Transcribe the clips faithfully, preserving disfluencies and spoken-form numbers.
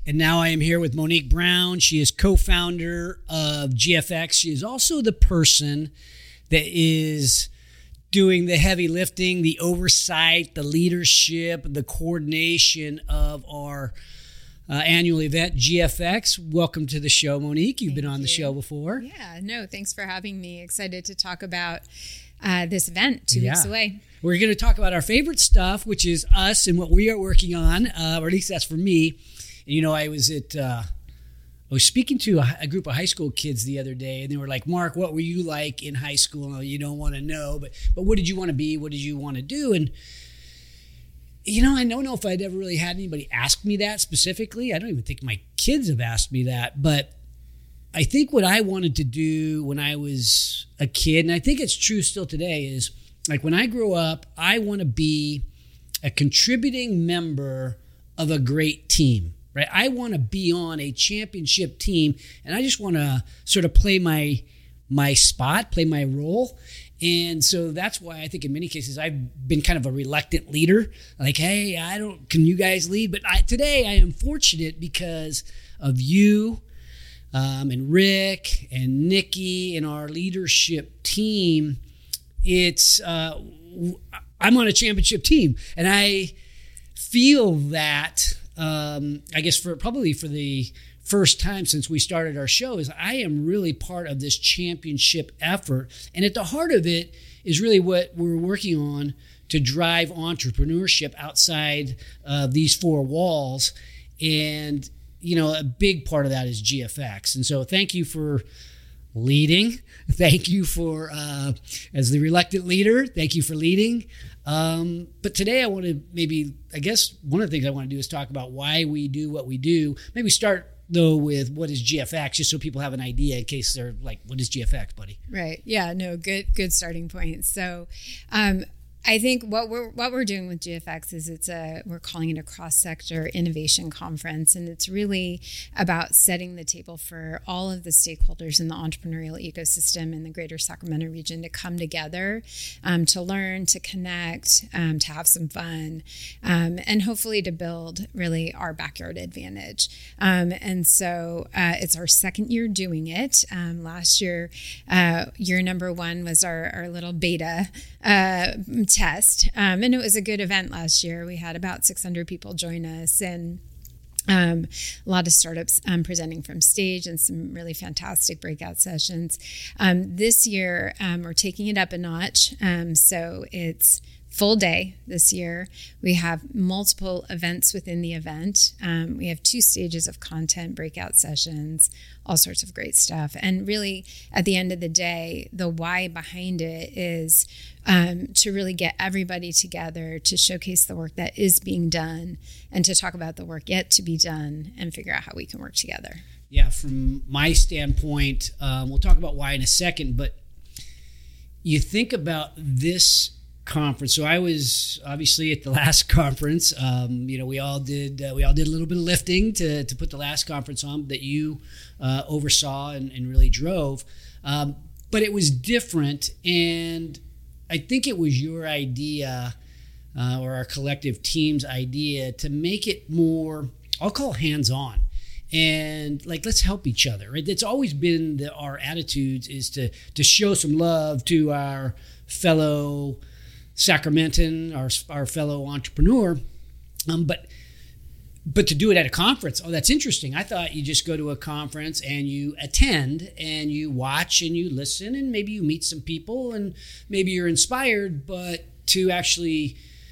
And now I am here with Monique Brown. She is co-founder of G F X. She is also the person that is doing the heavy lifting, the oversight, the leadership, the coordination of our uh, annual event, G F X. Welcome to the show, Monique. You've Thank been on you. the show before. Yeah, no, thanks for having me. Excited to talk about uh, this event two Yeah. weeks away. We're going to talk about our favorite stuff, which is us and what we are working on, uh, or at least that's for me. And, you know, I was at, uh, I was speaking to a, a group of high school kids the other day, and they were like, "Mark, what were you like in high school?" And you don't want to know, but but what did you want to be? What did you want to do? And you know, I don't know if I'd ever really had anybody ask me that specifically. I don't even think my kids have asked me that, but I think what I wanted to do when I was a kid, and I think it's true still today, is like when I grow up, I want to be a contributing member of a great team. Right? I want to be on a championship team, and I just want to sort of play my my spot, play my role. And so that's why I think in many cases I've been kind of a reluctant leader. Like, hey, I don't, can you guys lead? But I, today I am fortunate because of you um, and Rick and Nikki and our leadership team. It's uh, I'm on a championship team, and I feel that. Um, I guess for probably for the first time since we started our show is I am really part of this championship effort. And at the heart of it is really what we're working on to drive entrepreneurship outside of these four walls. And, you know, a big part of that is G F X. And so thank you for leading. Thank you for, uh, as the reluctant leader, thank you for leading. Um, but today I want to maybe, I guess one of the things I want to do is talk about why we do what we do. Maybe start, though, with what is G F X, just so people have an idea in case they're like, what is G F X, buddy? Right. Yeah, no, good good starting point. So um, I think what we're what we're doing with G F X is it's a, we're calling it a cross-sector innovation conference, and it's really about setting the table for all of the stakeholders in the entrepreneurial ecosystem in the greater Sacramento region to come together, um, to learn, to connect, um, to have some fun, um, and hopefully to build really our backyard advantage. Um, and so uh, it's our second year doing it. Um, last year, uh, year number one was our, our little beta uh, test. Um, and it was a good event last year. We had about six hundred people join us, and um, a lot of startups um, presenting from stage and some really fantastic breakout sessions. Um, this year, um, we're taking it up a notch. Um, so it's full day this year. We have multiple events within the event. Um, we have two stages of content, breakout sessions, all sorts of great stuff. And really, at the end of the day, the why behind it is um, to really get everybody together to showcase the work that is being done and to talk about the work yet to be done and figure out how we can work together. Yeah, from my standpoint, um, we'll talk about why in a second, but you think about this conference. So I was obviously at the last conference. Um, you know, we all did uh, we all did a little bit of lifting to to put the last conference on that you uh, oversaw and, and really drove. Um, but it was different, and I think it was your idea uh, or our collective team's idea to make it more, I'll call hands-on. And like, let's help each other. Right? It's always been the, our attitudes is to to show some love to our fellow Sacramentan, our our fellow entrepreneur, um, but but to do it at a conference, oh, that's interesting. I thought you just go to a conference and you attend and you watch and you listen and maybe you meet some people and maybe you're inspired, but to actually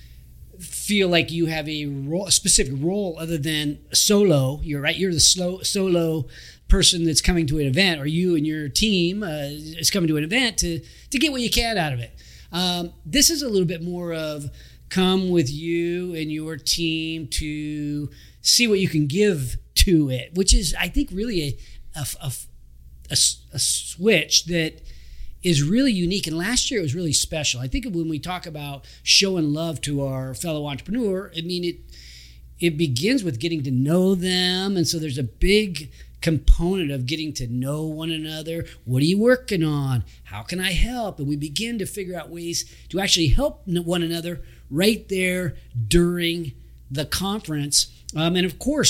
feel like you have a, role, a specific role other than solo. You're right. You're the slow solo person that's coming to an event, or you and your team uh, is coming to an event to to get what you can out of it. Um, this is a little bit more of come with you and your team to see what you can give to it, which is, I think, really a a, a, a, a switch that is really unique. And last year it was really special. I think when we talk about showing love to our fellow entrepreneur, I mean, it it begins with getting to know them. And so there's a big component of getting to know one another. What are you working on? How can I help? And we begin to figure out ways to actually help one another right there during the conference. Um, and of course,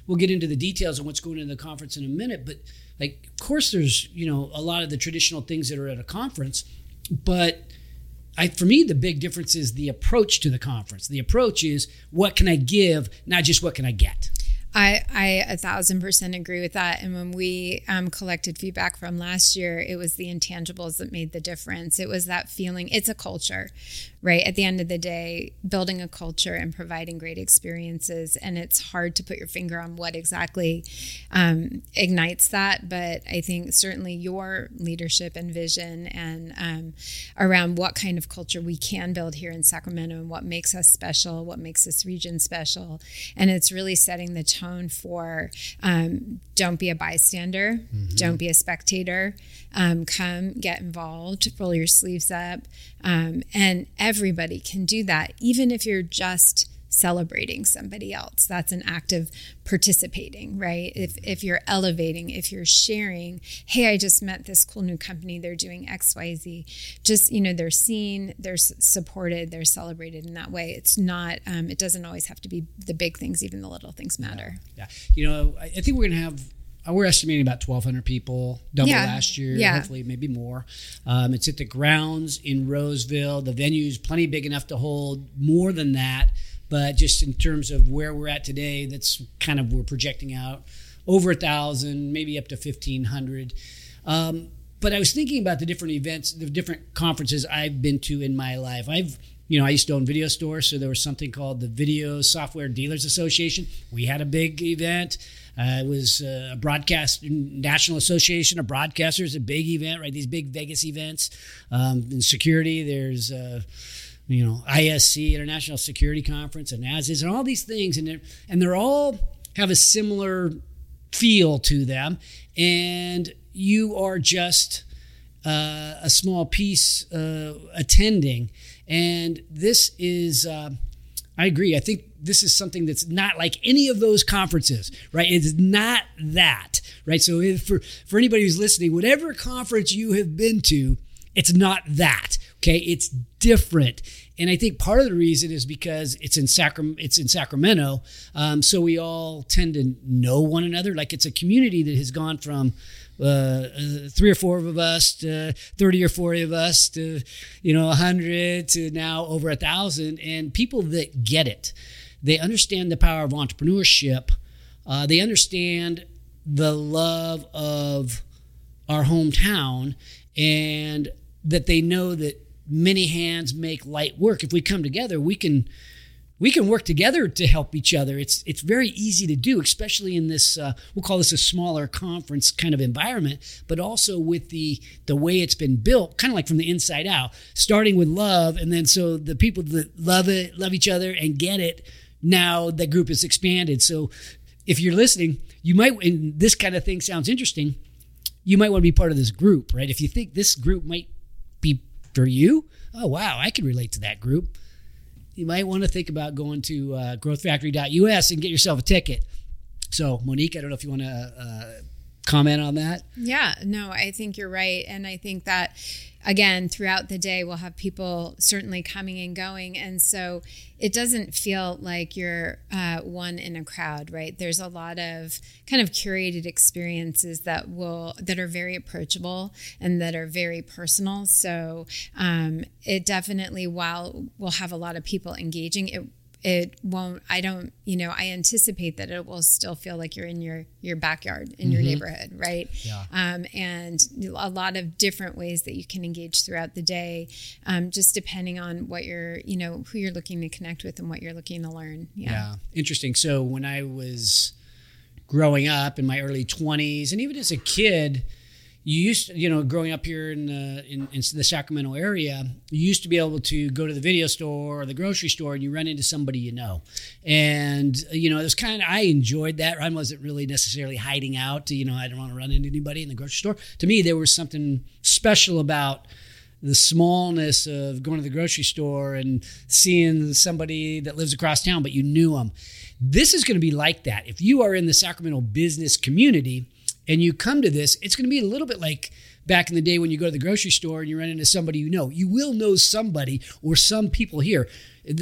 we'll get into the details of what's going into the conference in a minute. But like, of course, there's, you know, a lot of the traditional things that are at a conference, but I, for me, the big difference is the approach to the conference. The approach is, what can I give, not just what can I get. I, I a thousand percent agree with that. And when we um, collected feedback from last year, it was the intangibles that made the difference. It was that feeling. It's a culture, right? At the end of the day, building a culture and providing great experiences. And it's hard to put your finger on what exactly um, ignites that. But I think certainly your leadership and vision and um, around what kind of culture we can build here in Sacramento and what makes us special, what makes this region special. And it's really setting the tone for um, don't be a bystander, mm-hmm. don't be a spectator, um, come get involved, roll your sleeves up. Um, and everybody can do that, even if you're just celebrating somebody else. That's an act of participating, right? If if you're elevating, if you're sharing, hey, I just met this cool new company, they're doing X, Y, Z. Just, you know, they're seen, they're supported, they're celebrated in that way. It's not, um, it doesn't always have to be the big things, even the little things matter. Yeah. yeah. You know, I, I think we're going to have, we're estimating about twelve hundred people, double yeah. last year, yeah. hopefully maybe more. Um, it's at the grounds in Roseville. The venue's plenty big enough to hold more than that. But just in terms of where we're at today, that's kind of, we're projecting out over a thousand, maybe up to fifteen hundred. Um, but I was thinking about the different events, the different conferences I've been to in my life. I've, you know, I used to own video stores, so there was something called the Video Software Dealers Association. We had a big event. Uh, it was a broadcast national association of broadcasters, a big event, right? These big Vegas events. Um, in security, there's uh, you know, I S C, International Security Conference, and N A S is, and all these things, and they're, and they're all have a similar feel to them, and you are just uh, a small piece uh, attending, and this is, uh, I agree, I think this is something that's not like any of those conferences, right? It's not that, right? So if for, for anybody who's listening, whatever conference you have been to, it's not that. Okay, it's different, and I think part of the reason is because it's in Sacram- it's in Sacramento, um, so we all tend to know one another. Like, it's a community that has gone from uh, uh, three or four of us to thirty or forty of us to, you know, a hundred to now over a thousand, and people that get it, they understand the power of entrepreneurship. Uh, they understand the love of our hometown, and that they know that many hands make light work. If we come together, we can we can work together to help each other. It's it's very easy to do, especially in this, uh, we'll call this a smaller conference kind of environment, but also with the the way it's been built, kind of like from the inside out, starting with love, and then so the people that love it, love each other and get it, now the group is expanded. So if you're listening, you might, and this kind of thing sounds interesting, you might want to be part of this group, right? If you think this group might be for you, oh wow, I can relate to that group, you might want to think about going to uh, growth factory dot U S and get yourself a ticket. So Monique, I don't know if you want to uh, comment on that. Yeah, no, I think you're right. And I think that, again, throughout the day, we'll have people certainly coming and going. And so it doesn't feel like you're uh, one in a crowd, right? There's a lot of kind of curated experiences that will that are very approachable and that are very personal. So um, it definitely, while we'll have a lot of people engaging, it It won't, I don't, you know, I anticipate that it will still feel like you're in your, your backyard, in your mm-hmm. neighborhood, right? Yeah. Um, and a lot of different ways that you can engage throughout the day, um, just depending on what you're, you know, who you're looking to connect with and what you're looking to learn. Yeah. yeah. Interesting. So when I was growing up in my early twenties, and even as a kid, you used to, you know, growing up here in the, in, in the Sacramento area, you used to be able to go to the video store or the grocery store and you run into somebody you know. And, you know, it was kind of, I enjoyed that. I wasn't really necessarily hiding out to, you know, I don't want to run into anybody in the grocery store. To me, there was something special about the smallness of going to the grocery store and seeing somebody that lives across town, but you knew them. This is going to be like that. If you are in the Sacramento business community, and you come to this, it's going to be a little bit like back in the day when you go to the grocery store and you run into somebody you know. You will know somebody or some people here. The,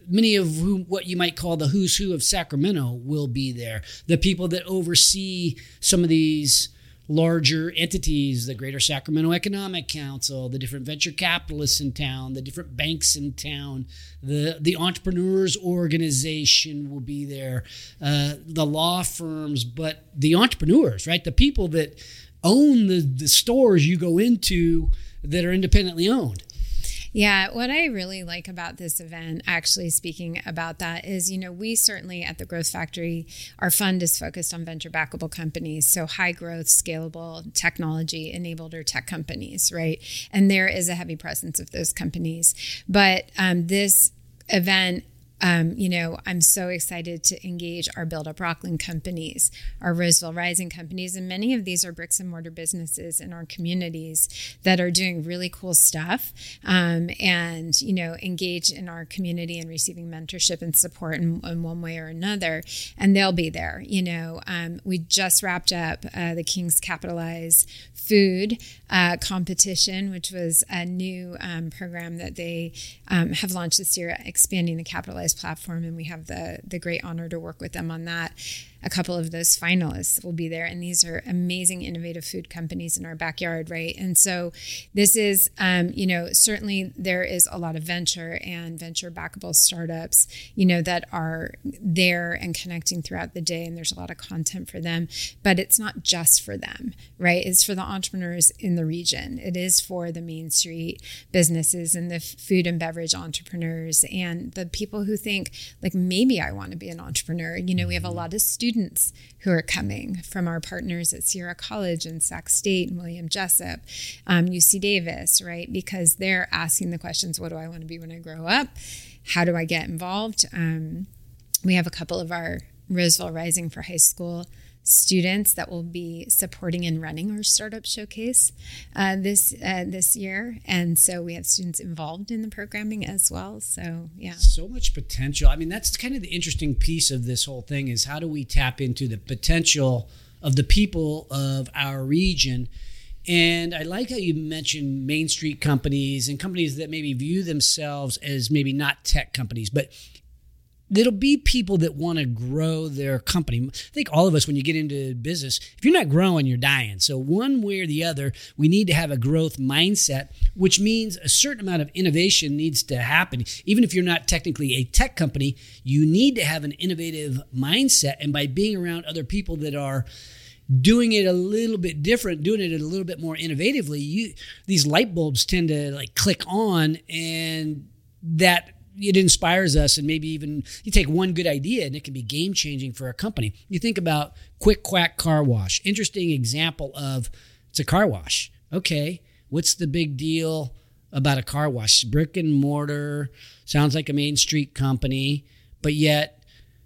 many of whom, what you might call the who's who of Sacramento, will be there. The people that oversee some of these larger entities, the Greater Sacramento Economic Council, the different venture capitalists in town, the different banks in town, the, the entrepreneurs organization will be there, uh, the law firms, but the entrepreneurs, right? The people that own the, the stores you go into that are independently owned. Yeah, what I really like about this event, actually speaking about that, is, you know, we certainly at the Growth Factory, our fund is focused on venture backable companies. So high growth, scalable, technology enabled or tech companies, right? And there is a heavy presence of those companies. But um, this event, Um, you know, I'm so excited to engage our Build Up Rockland companies, our Roseville Rising companies, and many of these are bricks and mortar businesses in our communities that are doing really cool stuff, um, and, you know, engage in our community and receiving mentorship and support in, in one way or another. And they'll be there. You know, um, we just wrapped up uh, the King's Capitalize food uh, competition, which was a new um, program that they um, have launched this year, expanding the Capitalize platform, and we have the the great honor to work with them on that. A couple of those finalists will be there, and these are amazing, innovative food companies in our backyard, right? And so this is, um, you know, certainly there is a lot of venture and venture backable startups, you know, that are there and connecting throughout the day, and there's a lot of content for them, but it's not just for them, right? It's for the entrepreneurs in the region. It is for the Main Street businesses and the food and beverage entrepreneurs and the people who think, like, maybe I want to be an entrepreneur. You know, we have a lot of students who are coming from our partners at Sierra College and Sac State and William Jessup, um, U C Davis, right? Because they're asking the questions, what do I want to be when I grow up? How do I get involved? Um, we have a couple of our Roseville Rising for high school students that will be supporting and running our startup showcase uh, this uh, this year, and so we have students involved in the programming as well. So yeah, so much potential. I mean, that's kind of the interesting piece of this whole thing, is how do we tap into the potential of the people of our region. And I like how you mentioned Main Street companies and companies that maybe view themselves as maybe not tech companies, but there'll be people that want to grow their company. I think all of us, when you get into business, if you're not growing, you're dying. So one way or the other, we need to have a growth mindset, which means a certain amount of innovation needs to happen. Even if you're not technically a tech company, you need to have an innovative mindset. And by being around other people that are doing it a little bit different, doing it a little bit more innovatively, you, these light bulbs tend to like click on, and that it inspires us. And maybe even you take one good idea and it can be game changing for a company. You think about Quick Quack Car Wash. Interesting example of, it's a car wash. Okay, what's the big deal about a car wash? Brick and mortar, sounds like a Main Street company, but yet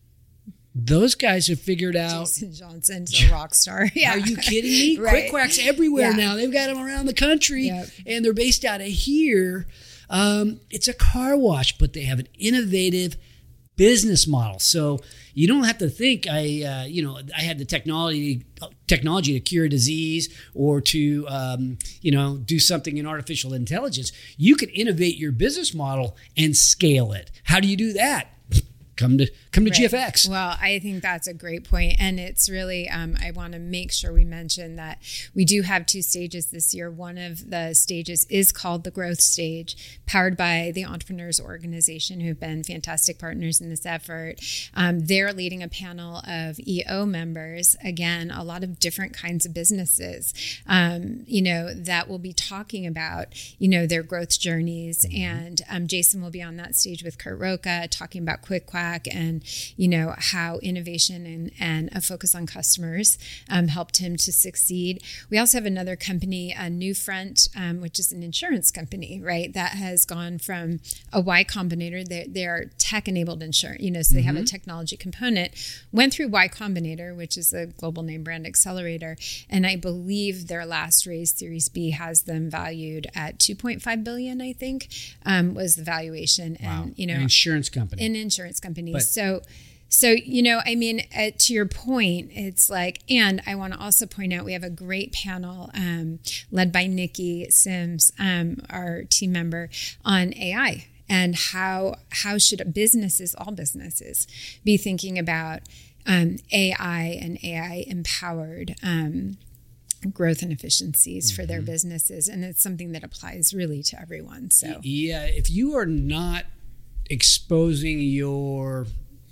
those guys have figured out. Jason Johnson's a rock star. Yeah. Are you kidding me? Right. Quick Quacks everywhere Yeah. now. They've got them around the country, Yep. and they're based out of here. Um, it's a car wash, but they have an innovative business model. So you don't have to think, I, uh, you know, I had the technology technology to cure a disease or to, um, you know, do something in artificial intelligence. You can innovate your business model and scale it. How do you do that? Come to come to Right. G F X. Well, I think that's a great point. And it's really, um, I want to make sure we mention that we do have two stages this year. One of the stages is called the Growth Stage, powered by the Entrepreneurs Organization, who've been fantastic partners in this effort. Um, they're leading a panel of E O members, again, a lot of different kinds of businesses, um, you know, that will be talking about, you know, their growth journeys. Mm-hmm. And um, Jason will be on that stage with Kurt Roca talking about Quick Quack and, you know, how innovation and, and a focus on customers um, helped him to succeed. We also have another company, a Newfront, um, which is an insurance company, right, that has gone from a Y Combinator. They're, they're tech-enabled insurance, you know, so they mm-hmm. have a technology component, went through Y Combinator, which is a global name brand accelerator, and I believe their last raise, Series B, has them valued at two point five billion dollars, I think, um, was the valuation. Wow. And, you know, an insurance company. An insurance company. But, so, so, you know, I mean, uh, to your point, it's like, and I want to also point out, we have a great panel um, led by Nikki Sims, um, our team member, on A I and how how should businesses, all businesses, be thinking about um, A I and A I empowered um, growth and efficiencies mm-hmm. for their businesses. And it's something that applies really to everyone. So yeah, if you are not exposing your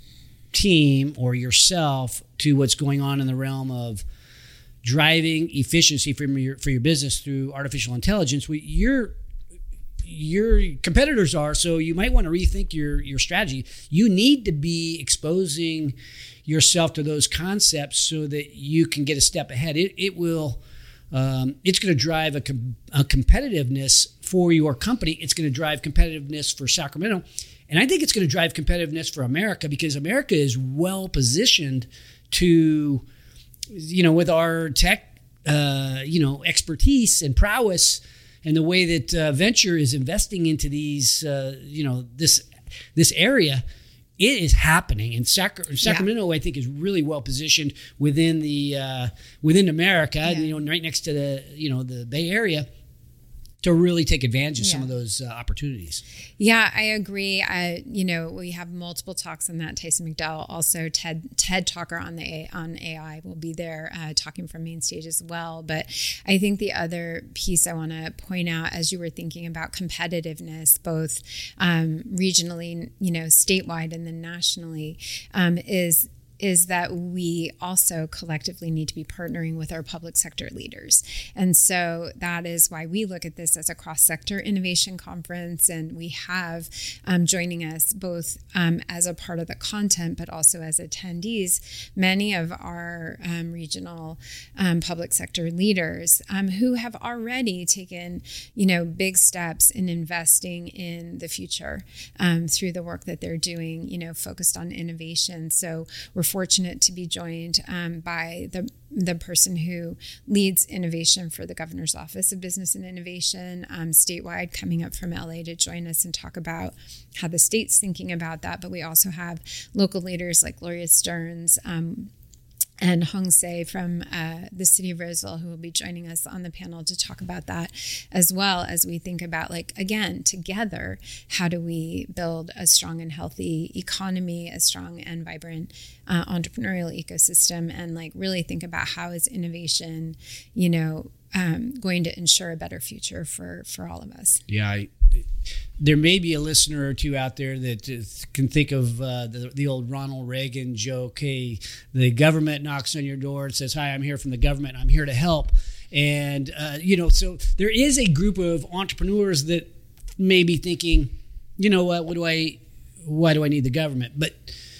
team or yourself to what's going on in the realm of driving efficiency for your for your business through artificial intelligence, we, your your competitors are. So you might want to rethink your your strategy. You need to be exposing yourself to those concepts so that you can get a step ahead. It it will. Um, it's going to drive a, com- a competitiveness for your company. It's going to drive competitiveness for Sacramento. And I think it's going to drive competitiveness for America, because America is well positioned to, you know, with our tech, uh, you know, expertise and prowess, and the way that uh, venture is investing into these, uh, you know, this this area. It is happening, and Sac- Sacramento, yeah. I think, is really well positioned within the uh, within America, yeah. you know, right next to the you know the Bay Area, to really take advantage of yeah. some of those uh, opportunities. Yeah, I agree. I, you know, we have multiple talks on that. Tyson McDowell, also TED TED talker on the on A I, will be there uh, talking from main stage as well. But I think the other piece I want to point out, as you were thinking about competitiveness, both um, regionally, you know, statewide, and then nationally, um, is. is that we also collectively need to be partnering with our public sector leaders. And so that is why we look at this as a cross-sector innovation conference. And we have um, joining us both um, as a part of the content, but also as attendees, many of our um, regional um, public sector leaders um, who have already taken, you know, big steps in investing in the future um, through the work that they're doing, you know, focused on innovation. So we're fortunate to be joined um, by the the person who leads innovation for the Governor's Office of Business and Innovation um, statewide, coming up from L A to join us and talk about how the state's thinking about that. But we also have local leaders like Gloria Stearns um, and Hong Se from uh, the city of Roseville, who will be joining us on the panel to talk about that, as well as we think about, like, again, together, how do we build a strong and healthy economy, a strong and vibrant uh, entrepreneurial ecosystem, and like really think about how is innovation, you know, um, going to ensure a better future for, for all of us. Yeah, I, there may be a listener or two out there that uh, can think of uh, the, the old Ronald Reagan joke, hey, the government knocks on your door and says, hi, I'm here from the government, I'm here to help. And, uh, you know, so there is a group of entrepreneurs that may be thinking, you know what, what do I, why do I need the government? But,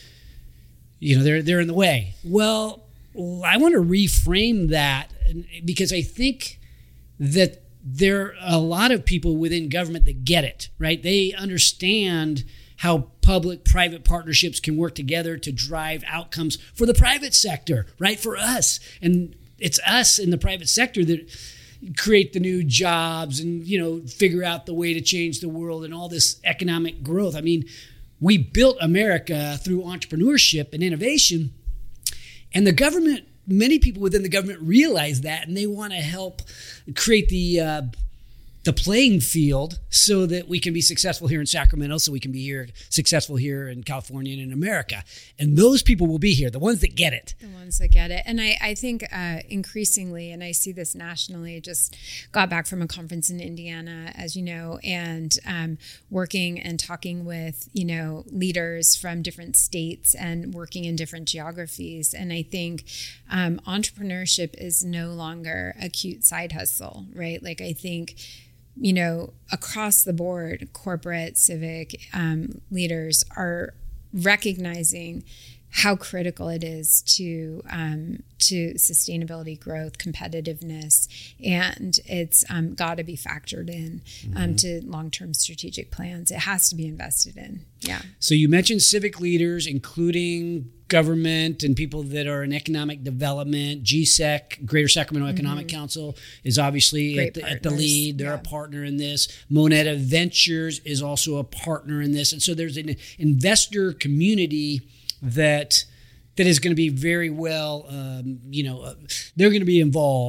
you know, they're they're in the way. Well, I want to reframe that, because I think that there are a lot of people within government that get it, right? They understand how public-private partnerships can work together to drive outcomes for the private sector, right? For us. And it's us in the private sector that create the new jobs and, you know, figure out the way to change the world and all this economic growth. I mean, we built America through entrepreneurship and innovation, and the government, many people within the government realize that, and they want to help create the uh, the playing field so that we can be successful here in Sacramento, so we can be here successful here in California and in America. And those people will be here, the ones that get it. The ones that get it. And I, I think uh, increasingly, and I see this nationally, just got back from a conference in Indiana, as you know, and um, working and talking with, you know, leaders from different states and working in different geographies. And I think um, entrepreneurship is no longer a cute side hustle, right? Like, I think, you know, across the board, corporate, civic um, leaders are recognizing how critical it is to um, to sustainability, growth, competitiveness, and it's um, got to be factored in um, mm-hmm. to long-term strategic plans. It has to be invested in. Yeah. So you mentioned civic leaders, including government and people that are in economic development. G S E C, Greater Sacramento Economic mm-hmm. Council, is obviously at the, at the lead. They're yeah. a partner in this. Moneta Ventures is also a partner in this. And so there's an investor community that that is going to be very well, um, you know, uh, they're going to be involved.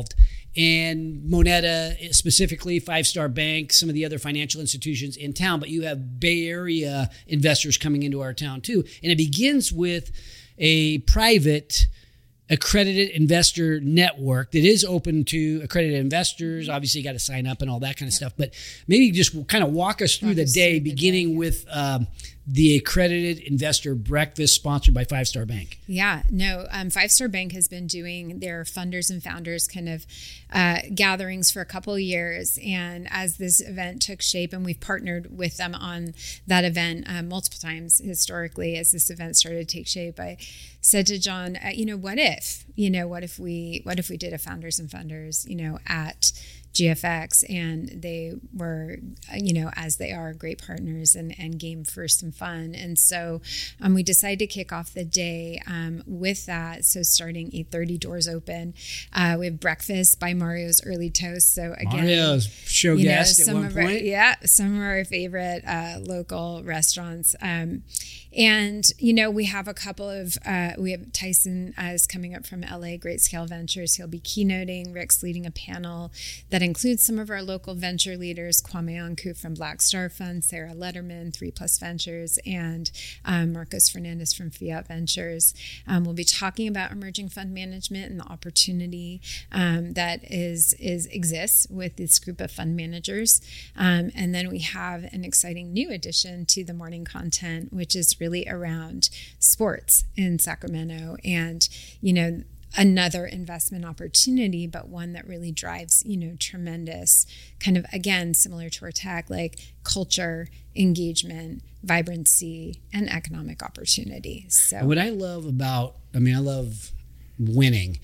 and Moneta specifically, Five Star Bank, some of the other financial institutions in town, but you have Bay Area investors coming into our town too. And it begins with a private accredited investor network that is open to accredited investors. Obviously, you got to sign up and all that kind of stuff. But maybe just kind of walk us through walk the day, through beginning the day, with um, the accredited investor breakfast sponsored by Five Star Bank. Yeah, no, um, Five Star Bank has been doing their funders and founders kind of uh, gatherings for a couple of years. And as this event took shape, and we've partnered with them on that event uh, multiple times historically, as this event started to take shape, I said to John, uh, you know, what if, you know, what if we, what if we did a founders and funders, you know, at G F X, and they were, you know, as they are, great partners and, and game for some fun. And so um, we decided to kick off the day um, with that. So starting eight thirty, doors open. Uh, we have breakfast by Mario's Early Toast. So again, Mario's show guest at one of point. Our, yeah, some of our favorite uh, local restaurants. Um, and, you know, we have a couple of, uh, we have Tyson uh, is coming up from L A, Great Scale Ventures. He'll be keynoting. Rick's leading a panel that includes some of our local venture leaders, Kwame Anku from Black Star Fund, Sarah Letterman, Three Plus Ventures, and um, Marcos Fernandez from Fiat Ventures. Um, we'll be talking about emerging fund management and the opportunity um, that is, is exists with this group of fund managers. Um, and then we have an exciting new addition to the morning content, which is really around sports in Sacramento, and, you know, another investment opportunity, but one that really drives, you know, tremendous kind of, again, similar to our tech, like culture, engagement, vibrancy, and economic opportunity. So what I love about, I mean, I love winning.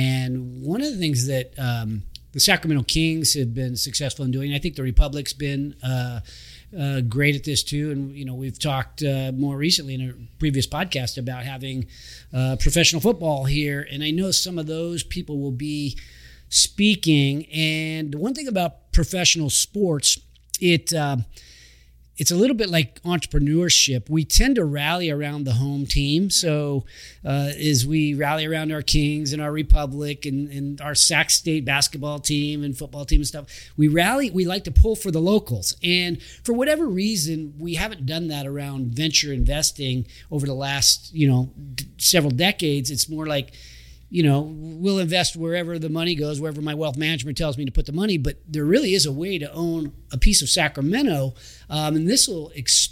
And one of the things that um, the Sacramento Kings have been successful in doing, I think the Republic's been uh, uh, great at this too. And, you know, we've talked uh, more recently in a previous podcast about having uh, professional football here. And I know some of those people will be speaking. And one thing about professional sports, it uh, it's a little bit like entrepreneurship. We tend to rally around the home team. So uh, as we rally around our Kings and our Republic and, and our Sac State basketball team and football team and stuff, we rally, we like to pull for the locals. And for whatever reason, we haven't done that around venture investing over the last, you know, d- several decades. It's more like, you know, we'll invest wherever the money goes, wherever my wealth management tells me to put the money. But there really is a way to own a piece of Sacramento. Um, and this will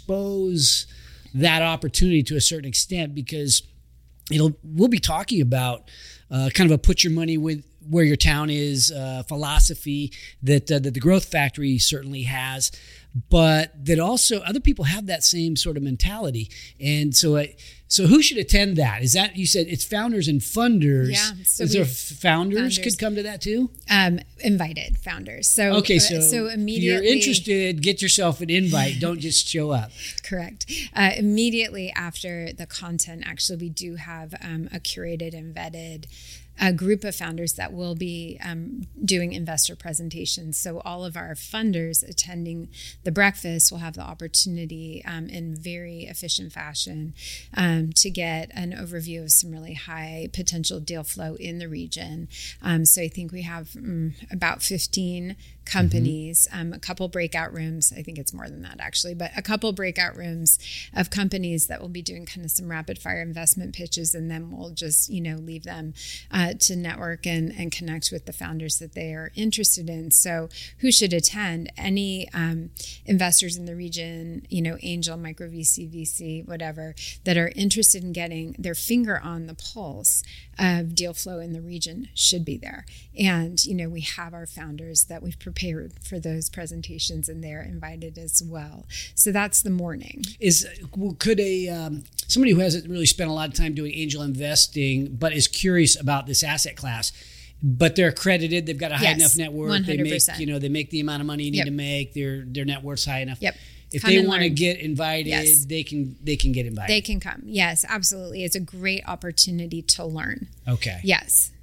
expose that opportunity to a certain extent, because it'll we'll be talking about uh, kind of a put your money with where your town is uh, philosophy that, uh, that the Growth Factory certainly has, but that also other people have that same sort of mentality. And so I, So who should attend that? Is that, you said it's founders and funders. Yeah. So Is there founders, founders could come to that too? Um, invited founders. So okay, so, uh, so immediately, if you're interested, get yourself an invite. Don't just show up. Correct. Uh, immediately after the content, actually, we do have um, a curated and vetted a group of founders that will be um, doing investor presentations. So all of our funders attending the breakfast will have the opportunity um, in very efficient fashion um, to get an overview of some really high potential deal flow in the region. Um, so I think we have um, about fifteen companies, mm-hmm. um, a couple breakout rooms. I think it's more than that actually, but a couple breakout rooms of companies that will be doing kind of some rapid fire investment pitches, and then we'll just, you know, leave them uh, to network and, and connect with the founders that they are interested in. So who should attend? Any um, investors in the region, you know, angel, micro V C, V C, whatever, that are interested in getting their finger on the pulse of deal flow in the region should be there. And, you know, we have our founders that we've prepared for those presentations, and they're invited as well. So that's the morning. Is could a um, somebody who hasn't really spent a lot of time doing angel investing but is curious about this asset class, but they're accredited, they've got a high yes, enough net worth, one hundred percent. they make, you know, they make the amount of money you need yep. to make, their their net worth's high enough. Yep. If come they want to learn. get invited, yes. they can they can get invited. They can come. Yes, absolutely. It's a great opportunity to learn. Okay. Yes.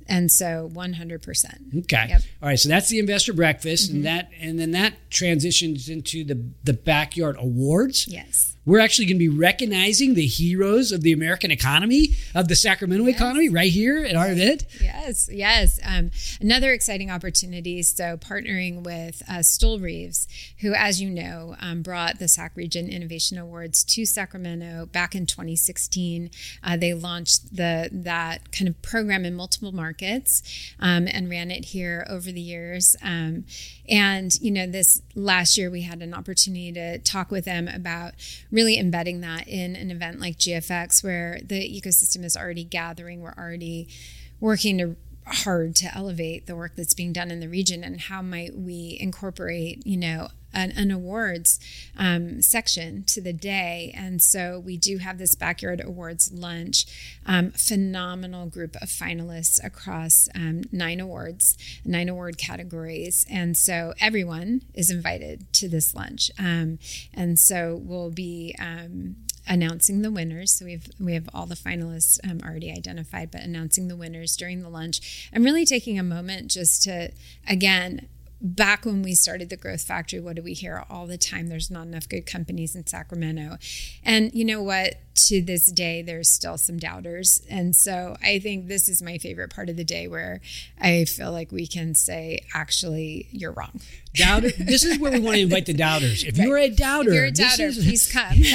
And so one hundred percent. Okay. Yep. All right. So that's the investor breakfast, Mm-hmm. and that and then that transitions into the the backyard awards. Yes. We're actually going to be recognizing the heroes of the American economy, of the Sacramento Yes. economy, right here at our event. Yes, yes. Um, another exciting opportunity. So partnering with uh, Stoll Reeves, who, as you know, um, brought the Sac Region Innovation Awards to Sacramento back in twenty sixteen. Uh, they launched the that kind of program in multiple markets um, and ran it here over the years. Um, and, you know, this last year we had an opportunity to talk with them about really embedding that in an event like G F X, where the ecosystem is already gathering. We're already working to, hard to elevate the work that's being done in the region, and how might we incorporate, you know, an, an awards um, section to the day. And so we do have this Backyard Awards lunch, um, phenomenal group of finalists across um, nine awards, nine award categories. And so everyone is invited to this lunch. Um, and so we'll be um, announcing the winners. So we've we have all the finalists um, already identified, but announcing the winners during the lunch. I'm really taking a moment just to, again, back when we started the Growth Factory, what do we hear all the time? There's not enough good companies in Sacramento. And you know what? To this day, there's still some doubters. And so I think this is my favorite part of the day, where I feel like we can say, actually, you're wrong. Doubter. This is where we want to invite the doubters. If Right. you're a doubter, If you're a this doubter, is- please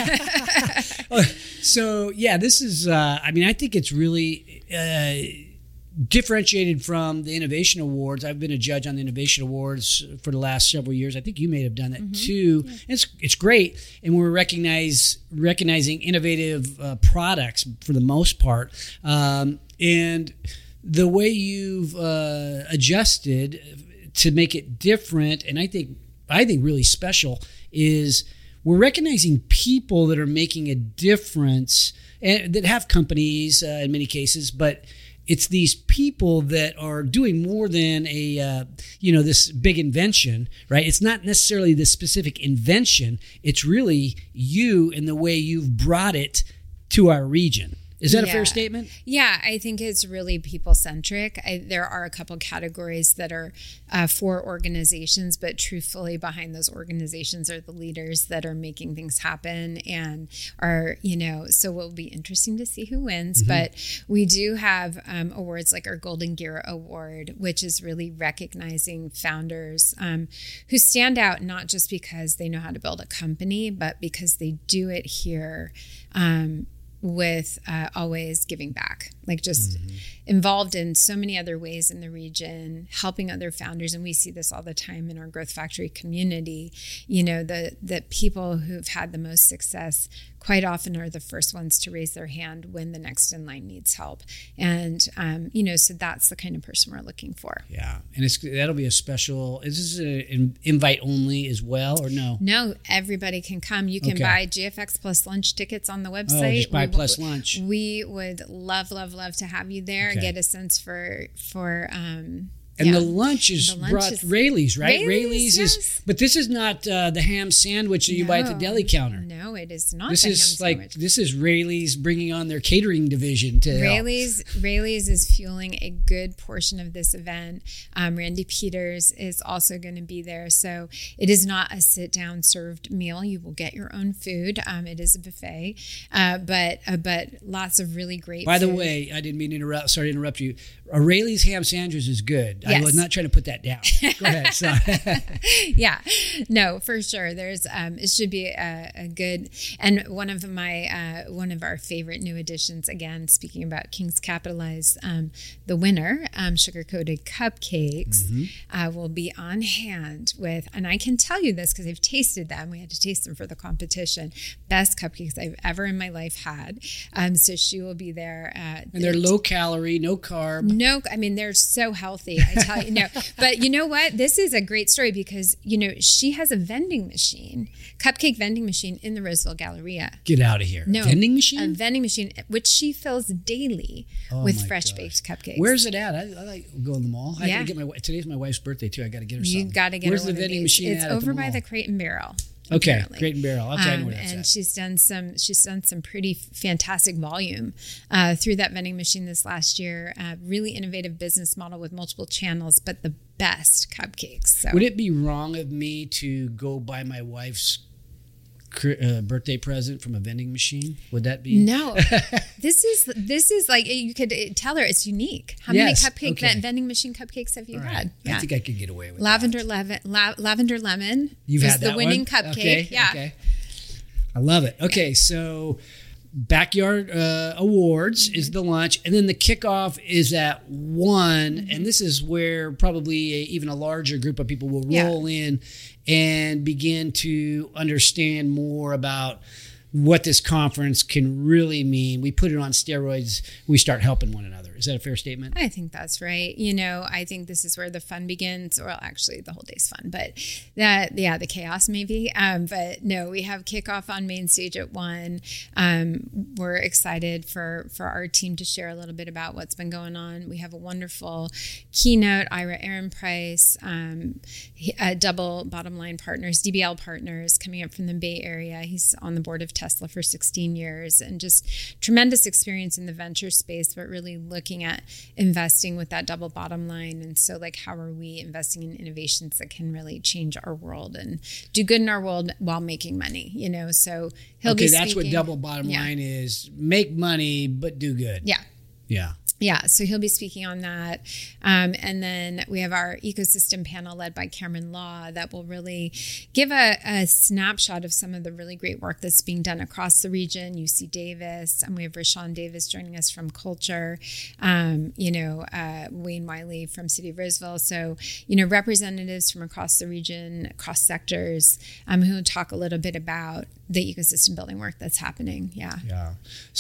come. So yeah, this is. Uh, I mean, I think it's really uh, differentiated from the Innovation Awards. I've been a judge on the Innovation Awards for the last several years. I think you may have done that Mm-hmm. too. Yeah. It's it's great, and we're recognize recognizing innovative uh, products for the most part, um, and the way you've uh, adjusted to make it different, and I think I think really special is we're recognizing people that are making a difference and that have companies uh, in many cases, but it's these people that are doing more than a, uh, you know, this big invention, right? It's not necessarily this specific invention. It's really you and the way you've brought it to our region. Is that Yeah. a fair statement? Yeah, I think it's really people-centric. I, there are a couple categories that are uh, for organizations, but truthfully behind those organizations are the leaders that are making things happen and are, you know, so it will be interesting to see who wins. Mm-hmm. But we do have um, awards like our Golden Gear Award, which is really recognizing founders um, who stand out not just because they know how to build a company, but because they do it here um, with uh, always giving back, like just mm-hmm. involved in so many other ways in the region, helping other founders. And we see this all the time in our Growth Factory community. You know, the, the people who've had the most success quite often are the first ones to raise their hand when the next in line needs help. And, um, you know, so that's the kind of person we're looking for. Yeah. And it's that'll be a special, is this an invite only as well, or no? No, everybody can come. You can Okay. buy G F X Plus lunch tickets on the website. Oh, just buy We- plus lunch. We would love, love, love to have you there, Okay. get a sense for, for, um, And yeah. the lunch is The lunch brought is- Rayleigh's, right? Rayleigh's, Rayleigh's is, yes. but this is not uh, the ham sandwich that you buy at the No. deli counter. No, it is not. This the is ham like sandwich. this is Rayleigh's bringing on their catering division to help. Rayleigh's, Rayleigh's is fueling a good portion of this event. Um, Randy Peters is also going to be there. So it is not a sit-down served meal. You will get your own food. Um, it is a buffet, uh, but uh, but lots of really great By the food. way, I didn't mean to interrupt. Sorry to interrupt you. A Rayleigh's ham sandwich is good. I Yes. was not trying to put that down. Go ahead. Sorry. Yeah, no, for sure. There's um, it should be a, a good, and one of my uh, one of our favorite new additions. Again, speaking about Kings Capitalize, um, the winner, um, sugar coated cupcakes, mm-hmm. uh, will be on hand with, and I can tell you this because I've tasted them. We had to taste them for the competition. Best cupcakes I've ever in my life had. Um, so she will be there. Uh, And they're low calorie, no carb. No, I mean, they're so healthy. I tell you, no. But you know what? This is a great story because, you know, she has a vending machine, cupcake vending machine in the Roseville Galleria. Get out of here. No. Vending machine? A vending machine, which she fills daily Oh with my fresh gosh. baked cupcakes. Where's it at? I, I like go in the mall. I Yeah. gotta get my. Today's my wife's birthday too. I got to get her You something. got to get Where's her the one of vending these. machine It's at over at the by mall? the Crate and Barrel. Okay, apparently. Crate and Barrel. Okay, um, I know where that's and at. she's done some. She's done some pretty fantastic volume uh, through that vending machine this last year. Uh, really innovative business model with multiple channels, but the best cupcakes. So. Would it be wrong of me to go buy my wife's uh, birthday present from a vending machine? Would that be? No. This is this is like you could tell her it's unique. How yes, many cupcake okay. vending machine cupcakes have you All right. had? I Yeah. think I could get away with Lavender that. lemon. La- lavender lemon. You've is had the that winning one? cupcake. Okay, Yeah. Okay. I love it. Okay, so backyard uh, awards mm-hmm. is the lunch, and then the kickoff is at one, mm-hmm. and this is where probably a, even a larger group of people will roll yeah. in and begin to understand more about what this conference can really mean. We put it on steroids. We start helping one another. Is that a fair statement? I think that's right. You know, I think this is where the fun begins. Well, actually, the whole day's fun, but that, yeah, the chaos maybe. Um, but no, we have kickoff on main stage at one. Um, we're excited for for our team to share a little bit about what's been going on. We have a wonderful keynote. Ira Ehrenpreis, um, uh, double bottom line partners, D B L partners, coming up from the Bay Area. He's on the board of Tesla for sixteen years, and just tremendous experience in the venture space, but really looking at investing with that double bottom line. And so like, how are we investing in innovations that can really change our world and do good in our world while making money, you know? So he'll okay, be that's speaking. what double bottom yeah. line is. Make money, but do good. Yeah. Yeah. Yeah, so he'll be speaking on that. Um, and then we have our ecosystem panel led by Cameron Law that will really give a, a snapshot of some of the really great work that's being done across the region. U C Davis, and we have Rashawn Davis joining us from Culture, um, you know, uh, Wayne Wiley from City of Roseville. So, you know, representatives from across the region, across sectors, um, who will talk a little bit about the ecosystem building work that's happening. Yeah. Yeah.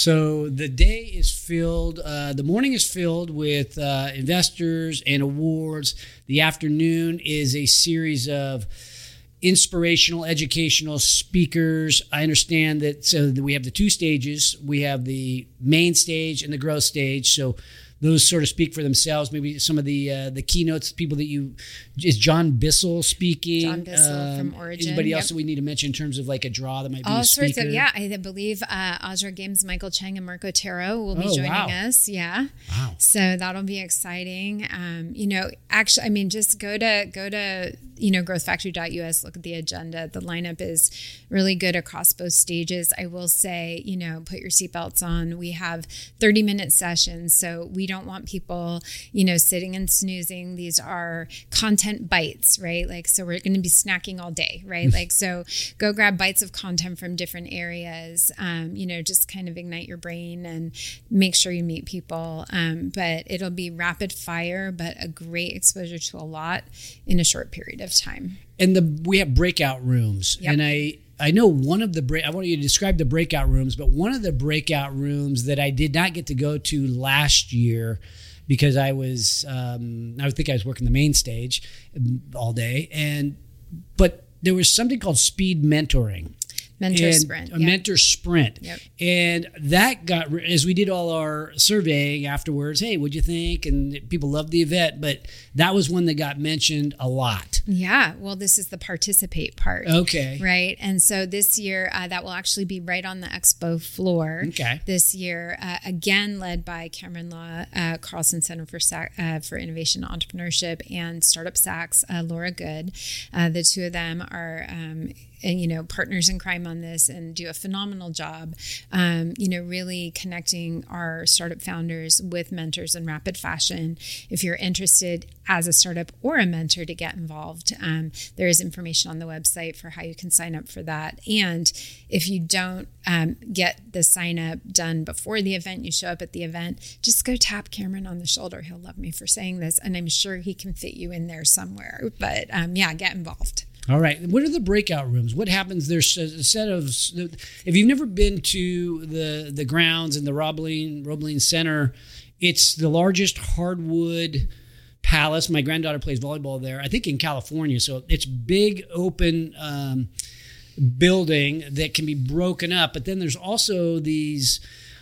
So the day is filled, uh, the morning is filled with uh, investors and awards. The afternoon is a series of inspirational, educational speakers. I understand that, so that we have the two stages. We have the main stage and the growth stage. So those sort of speak for themselves. Maybe some of the uh, the keynotes, people that you, is John Bissell speaking? John Bissell um, from Origin. Anybody else yep. that we need to mention in terms of like a draw that might be all a sorts speaker? of yeah. I believe uh, Osra Games, Michael Chang, and Marco Tero will be oh, joining wow. us. Yeah. Wow. So that'll be exciting. Um, you know, actually, I mean, just go to go to you know growth factory dot U S. Look at the agenda. The lineup is really good across both stages. I will say, you know, put your seatbelts on. We have thirty minute sessions, so we don't want people, you know, sitting and snoozing. These are content bites, right? Like, so we're going to be snacking all day, right? Like, so go grab bites of content from different areas, um, you know, just kind of ignite your brain and make sure you meet people. Um, but it'll be rapid fire, but a great exposure to a lot in a short period of time. And the we have breakout rooms. Yep. And I I know one of the break. I want you to describe the breakout rooms, but one of the breakout rooms that I did not get to go to last year because I was um, I think I was working the main stage all day, and but there was something called speed mentoring. Mentor and sprint. A Yep. mentor sprint. Yep. And that got, as we did all our surveying afterwards, hey, what'd you think? And people loved the event, but that was one that got mentioned a lot. Yeah. Well, this is the participate part. Okay. Right. And so this year, uh, that will actually be right on the expo floor. Okay. This year, uh, again, led by Cameron Law, uh, Carlson Center for Sa- uh, for Innovation and Entrepreneurship, and Startup Sachs, uh, Laura Good. Uh, the two of them are, um, and, you know, partners in crime on this and do a phenomenal job, um, you know, really connecting our startup founders with mentors in rapid fashion. If you're interested as a startup or a mentor to get involved, um, there is information on the website for how you can sign up for that. And if you don't um, get the sign up done before the event, you show up at the event, just go tap Cameron on the shoulder. He'll love me for saying this, and I'm sure he can fit you in there somewhere. But um, yeah, get involved. All right. What are the breakout rooms? What happens? There's a set of, if you've never been to the the grounds in the Roebling, Roebling Center, it's the largest hardwood palace. My granddaughter plays volleyball there, I think in California. So it's big, open um, building that can be broken up. But then there's also these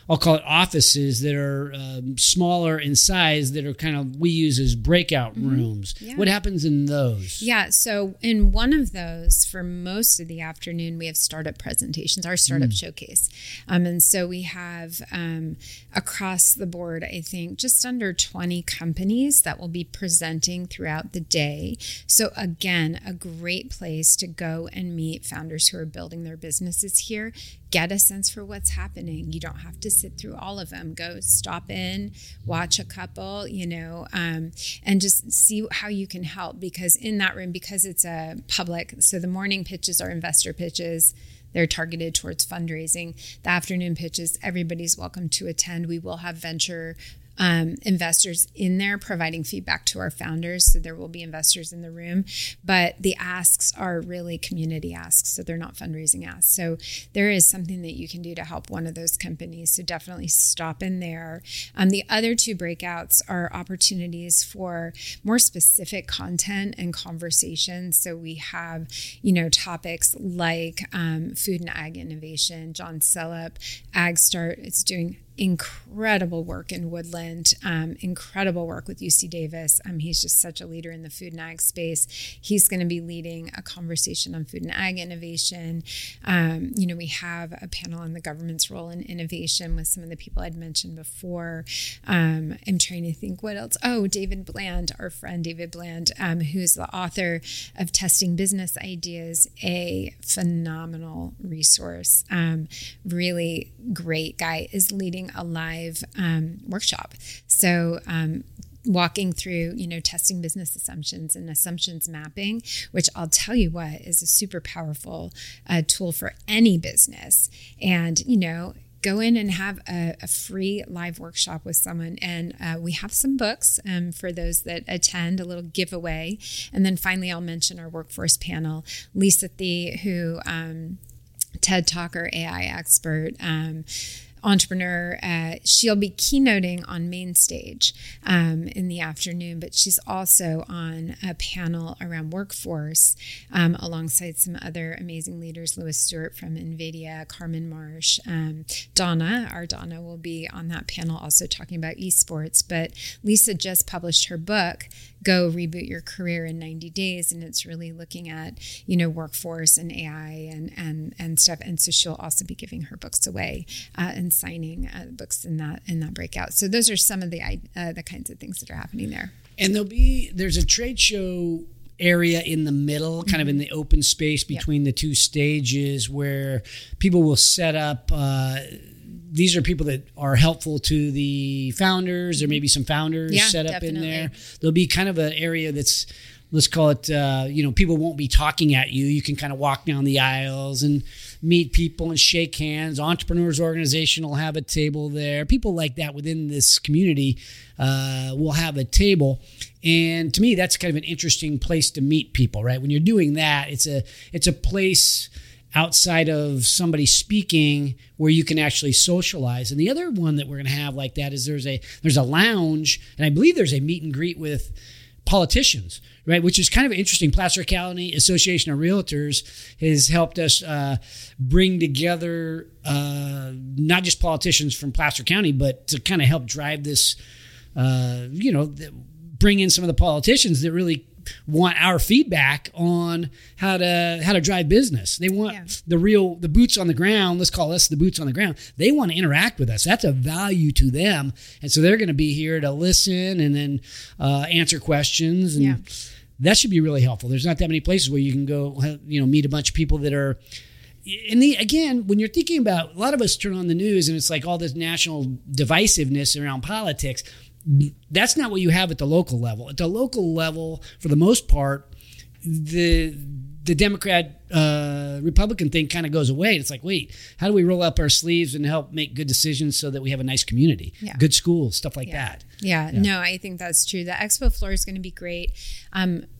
I'll call it offices that are um, smaller in size that are kind of, we use as breakout mm-hmm. rooms. Yeah. What happens in those? Yeah. So in one of those, for most of the afternoon, we have startup presentations, our startup mm. showcase. Um, and so we have um, across the board, I think, just under twenty companies that will be presenting throughout the day. So again, a great place to go and meet founders who are building their businesses here. Get a sense for what's happening. You don't have to sit through all of them. Go stop in, watch a couple, you know, um, and just see how you can help. Because in that room, because it's a public, so the morning pitches are investor pitches. They're targeted towards fundraising. The afternoon pitches, everybody's welcome to attend. We will have venture Um, investors in there providing feedback to our founders. So there will be investors in the room, but the asks are really community asks. So they're not fundraising asks. So there is something that you can do to help one of those companies. So definitely stop in there. Um, the other two breakouts are opportunities for more specific content and conversations. So we have, you know, topics like um, food and ag innovation. John Sellup, Ag Start, is doing incredible work in Woodland, um, incredible work with U C Davis. Um, he's just such a leader in the food and ag space. He's going to be leading a conversation on food and ag innovation. Um, you know, we have a panel on the government's role in innovation with some of the people I'd mentioned before. Um, I'm trying to think what else. Oh, David Bland, our friend David Bland, um, who's the author of Testing Business Ideas, a phenomenal resource. Um, really great guy, is leading a live um, workshop. So um, walking through, you know, testing business assumptions and assumptions mapping, which I'll tell you what is a super powerful uh, tool for any business. And, you know, go in and have a, a free live workshop with someone. And uh, we have some books um, for those that attend, a little giveaway. And then finally, I'll mention our workforce panel, Lisa Thie, who um, TED Talker, A I expert, um, entrepreneur. Uh, she'll be keynoting on main stage um, in the afternoon, but she's also on a panel around workforce um, alongside some other amazing leaders, Lewis Stewart from NVIDIA, Carmen Marsh, um, Donna, our Donna will be on that panel also talking about esports. But Lisa just published her book, Go Reboot Your Career in ninety days. And it's really looking at, you know, workforce and A I and, and, and stuff. And so she'll also be giving her books away uh, and signing uh, books in that, in that breakout. So those are some of the, uh, the kinds of things that are happening there. And there'll be, there's a trade show area in the middle, kind mm-hmm. of in the open space between yep. the two stages, where people will set up, uh, these are people that are helpful to the founders. There may be some founders yeah, set up definitely. in there. There'll be kind of an area that's, let's call it, uh, you know, people won't be talking at you. You can kind of walk down the aisles and meet people and shake hands. Entrepreneurs Organization will have a table there. People like that within this community uh, will have a table. And to me, that's kind of an interesting place to meet people, right? When you're doing that, it's a it's a place outside of somebody speaking where you can actually socialize. And the other one that we're going to have like that is there's a there's a lounge, and I believe there's a meet and greet with politicians, right? Which is kind of interesting. Placer County Association of Realtors has helped us uh, bring together uh, not just politicians from Placer County, but to kind of help drive this, uh, you know, bring in some of the politicians that really want our feedback on how to how to drive business. They want yeah. the real the boots on the ground. Let's call us the boots on the ground. They want to interact with us. That's a value to them, and so they're going to be here to listen and then uh, answer questions. And yeah. that should be really helpful. There's not that many places where you can go, you know, meet a bunch of people that are. And the, again, when you're thinking about, a lot of us turn on the news and it's like all this national divisiveness around politics. That's not what you have at the local level. At the local level, for the most part, the the Democrat uh, Republican thing kind of goes away. It's like, wait, how do we roll up our sleeves and help make good decisions so that we have a nice community, yeah. good schools, stuff like yeah. that. Yeah. yeah, no, I think that's true. The expo floor is going to be great. Um,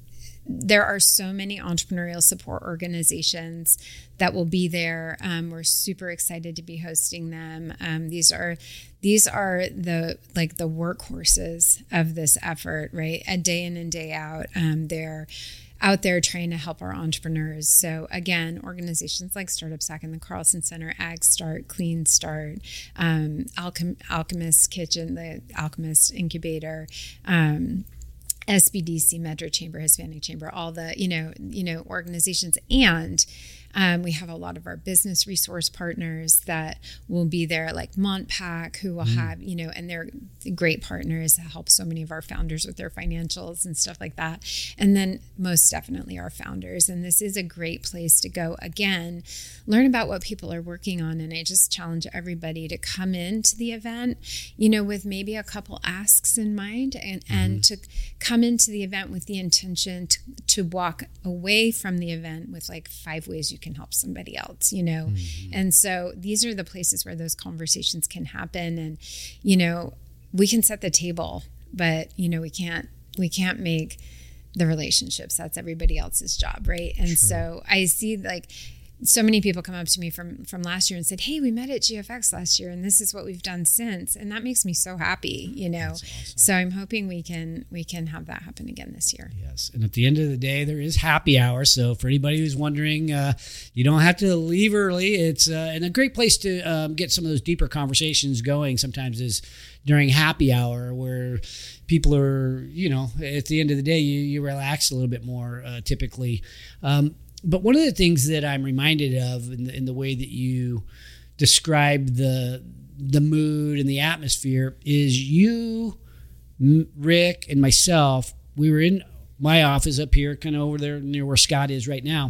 there are so many entrepreneurial support organizations that will be there. Um, we're super excited to be hosting them. Um, these are these are the like the workhorses of this effort, right? A day in and day out. Um, they're out there trying to help our entrepreneurs. So again, organizations like Startup Sack and the Carlson Center, Ag Start, Clean Start, um, Alchem- Alchemist Kitchen, the Alchemist Incubator, um, S B D C, Metro Chamber, Hispanic Chamber, all the, you know, you know, organizations. And um, we have a lot of our business resource partners that will be there, like Montpac, who will mm. have, you know, and they're great partners that help so many of our founders with their financials and stuff like that. And then most definitely our founders. And this is a great place to go, again, learn about what people are working on. And I just challenge everybody to come into the event, you know, with maybe a couple asks in mind, and, mm-hmm. and to come into the event with the intention to, to walk away from the event with like five ways you can help somebody else, you know? Mm-hmm. And so these are the places where those conversations can happen. And, you know, we can set the table, but, you know, we can't, we can't make the relationships. That's everybody else's job. Right. And True. So I see like so many people come up to me from, from last year and said, hey, we met at G F X last year and this is what we've done since. And that makes me so happy, you know? Awesome. So I'm hoping we can, we can have that happen again this year. Yes. And at the end of the day, there is happy hour. So for anybody who's wondering, uh, you don't have to leave early. It's uh, and a great place to um, get some of those deeper conversations going sometimes is during happy hour, where people are, you know, at the end of the day, you, you relax a little bit more uh, typically. Um, But one of the things that I'm reminded of in the, in the way that you describe the the mood and the atmosphere is you, Rick, and myself, we were in my office up here, kind of over there near where Scott is right now.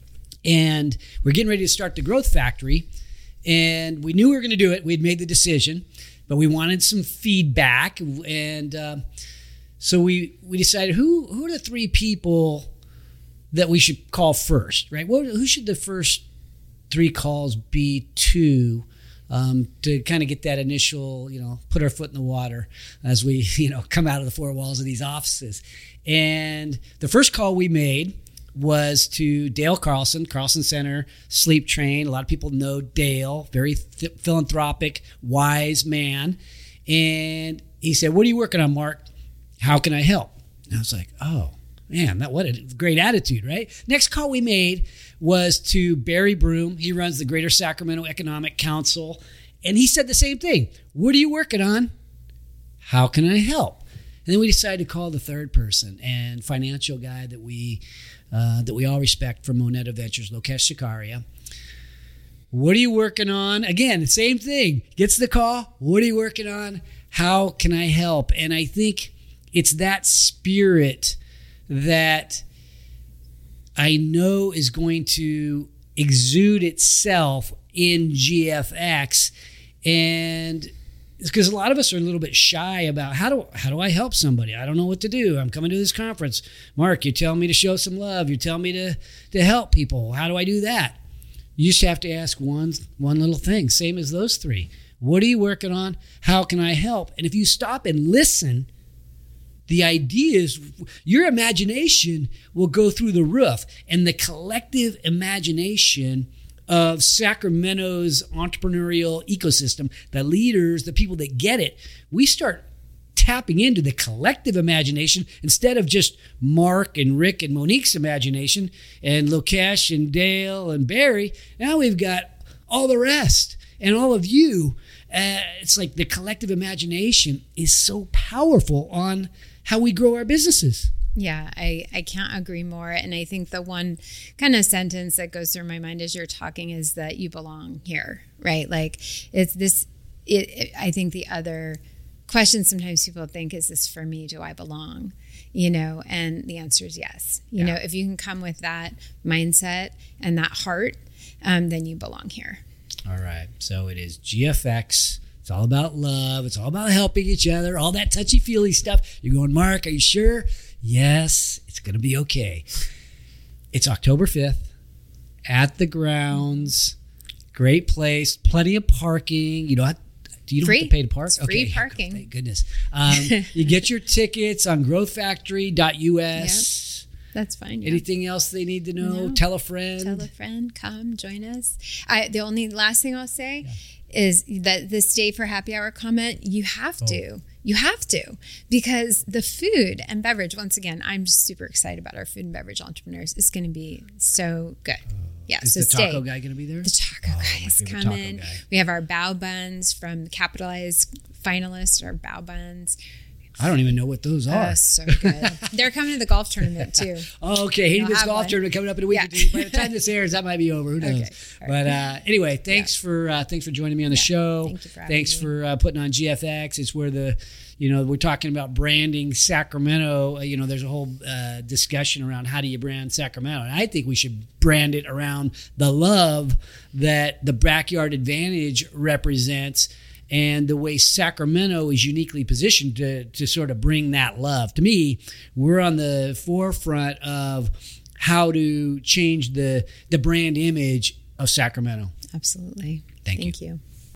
And we're getting ready to start the Growth Factory. And we knew we were going to do it. We had made the decision, but we wanted some feedback. And uh, so we, we decided who who are the three people that we should call first, right? What, who should the first three calls be to um, to kind of get that initial, you know, put our foot in the water as we, you know, come out of the four walls of these offices. And the first call we made was to Dale Carlson, Carlson Center, Sleep Train. A lot of people know Dale, very th- philanthropic, wise man. And he said, what are you working on, Mark? How can I help? And I was like, oh, man, that what a great attitude, right? Next call we made was to Barry Broom. He runs the Greater Sacramento Economic Council. And he said the same thing. What are you working on? How can I help? And then we decided to call the third person and financial guy that we uh, that we all respect from Moneta Ventures, Lokesh Shikaria. What are you working on? Again, the same thing. Gets the call. What are you working on? How can I help? And I think it's that spirit that I know is going to exude itself in G F X. And it's because a lot of us are a little bit shy about how do how do I help somebody? I don't know what to do. I'm coming to this conference. Mark, you're telling me to show some love. You're telling me to, to help people. How do I do that? You just have to ask one, one little thing, same as those three. What are you working on? How can I help? And if you stop and listen, the idea is your imagination will go through the roof, and the collective imagination of Sacramento's entrepreneurial ecosystem, the leaders, the people that get it, we start tapping into the collective imagination instead of just Mark and Rick and Monique's imagination and Lokesh and Dale and Barry. Now we've got all the rest and all of you. Uh, it's like the collective imagination is so powerful on how we grow our businesses. Yeah, I, I can't agree more. And I think the one kind of sentence that goes through my mind as you're talking is that you belong here, right? Like it's this, it, it, I think the other question sometimes people think, is this for me? Do I belong? You know, and the answer is yes. You yeah. know, if you can come with that mindset and that heart, um, then you belong here. All right. So it is G F X. It's all about love. It's all about helping each other, all that touchy-feely stuff. You're going, Mark, are you sure? Yes, it's going to be okay. It's October fifth at the grounds. Great place. Plenty of parking. You don't have, you don't free. have to pay to park? It's okay. Free parking. Thank goodness. Um, you get your tickets on growth factory dot U S. Yep. That's fine. Yeah. Anything else they need to know? No. Tell a friend. Tell a friend. Come join us. I, the only last thing I'll say yeah. is that the stay for happy hour comment, you have oh. to. You have to, because the food and beverage, once again, I'm just super excited about our food and beverage entrepreneurs. It's going to be so good. Yeah, is so the taco stay. guy going to be there? The taco oh, guy is coming. Guy. We have our bao buns from the Capitalized finalists, our bao buns. I don't even know what those are. Oh, so good. They're coming to the golf tournament too. Oh, okay. Haiti Biz golf one. tournament coming up in a week yeah. or two. By the time this airs, that might be over. Who knows? Okay. Right. But uh, anyway, thanks yeah. for uh, thanks for joining me on the yeah. show. Thank you for having thanks me. for uh, putting on G F X. It's where the you know we're talking about branding Sacramento. Uh, you know, there's a whole uh, discussion around how do you brand Sacramento, and I think we should brand it around the love that the Backyard Advantage represents. And the way Sacramento is uniquely positioned to, to sort of bring that love. To me, we're on the forefront of how to change the, the brand image of Sacramento. Absolutely. Thank, Thank you. you.